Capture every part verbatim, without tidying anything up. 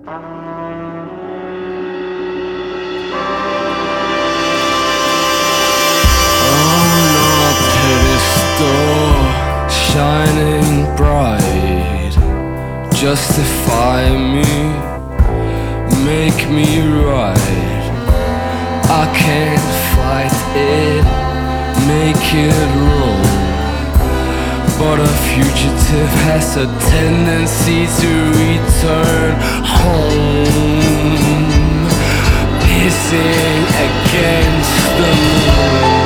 Shining bright, justify me, make me right. I can't fight it, make it wrong. But a fugitive has a tendency to return home, pissing against the moon.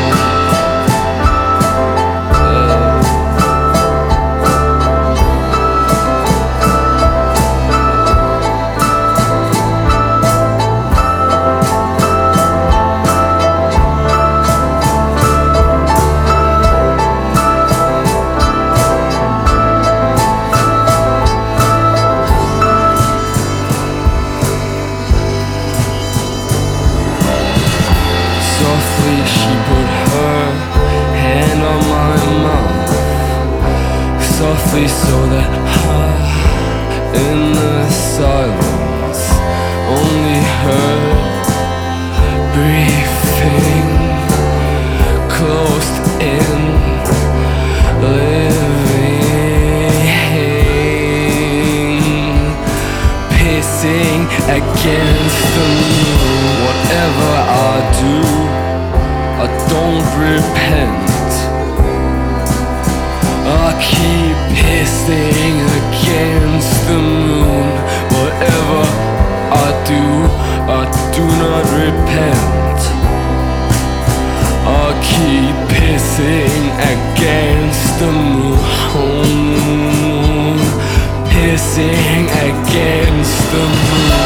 Softly she put her hand on my mouth, softly so that I, in the silence, only heard breathing, closed in, living, pissing against the moon. Whatever I do, I don't repent. I keep pissing against the moon. Whatever I do, I do not repent. I keep pissing against the moon, pissing against the moon.